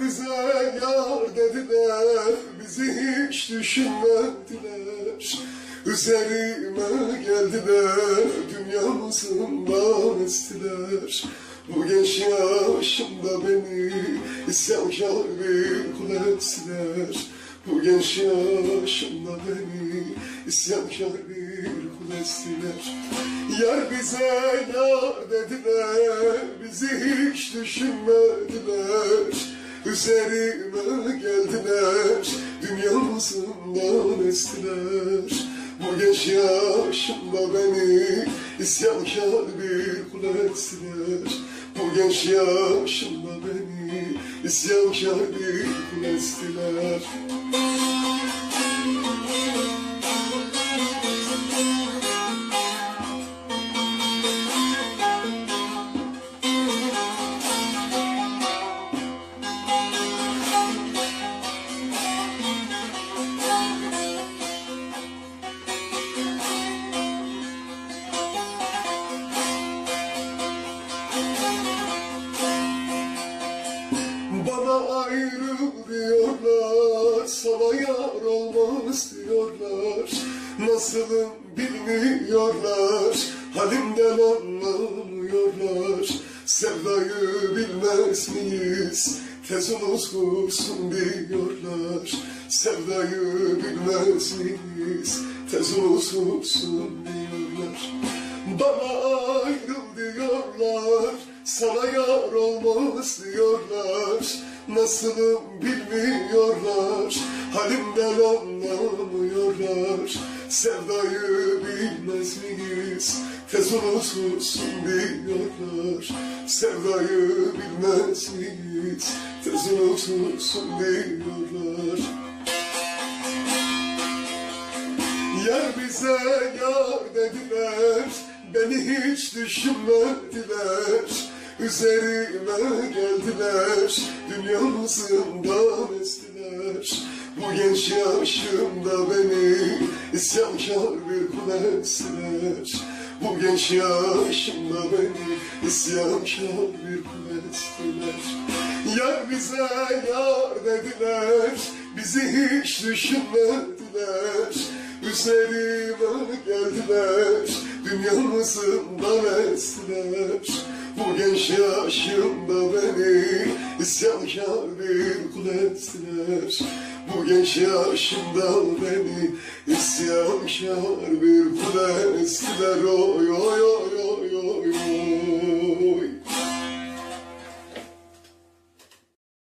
bize yar dediler, bizi hiç düşünmediler. Üzerime geldiler, dünyasından estiler. Bu genç yaşımda beni isyankar bir kul ettiler. Bu genç yaşımda beni isyankar bir kul ettiler. Yar bize yar dediler, bizi hiç düşünmediler. Üzerime geldiler, dünyasından estiler. Bu genç yaşımda beni isyankar bir kul ettiler. Bu genç yaşımda beni isyankar bir kul ettiler. Bana ayrıl diyorlar, sana yar olmaz diyorlar. Nasılım bilmiyorlar, halimden anlamıyorlar. Sevdayı bilmez miyiz, tez unutulsun diyorlar. Sevdayı bilmez miyiz, tez unutulsun diyorlar. Bana ayrıl diyorlar, sana yar olmaz diyorlar. Nasılım bilmiyorlar, halimden anlamıyorlar. Sevdayı bilmez miyiz, tez unutulsun diyorlar. Sevdayı bilmez miyiz, tez unutulsun diyorlar. Yar bize yar dediler, beni hiç düşünmediler. Üzerime geldiler, dünyasından estiler. Bu genç yaşımda beni isyankar bir kul ettiler. Bu genç yaşımda beni isyankar bir kul ettiler. Yar bize yar dediler, bizi hiç düşünmediler. Üzerime geldiler, dünyasından estiler. Bu genç yaşımda beni isyankar bir kul ettiler. Bu genç yaşımda beni isyankar bir kul ettiler. Oy oy oy.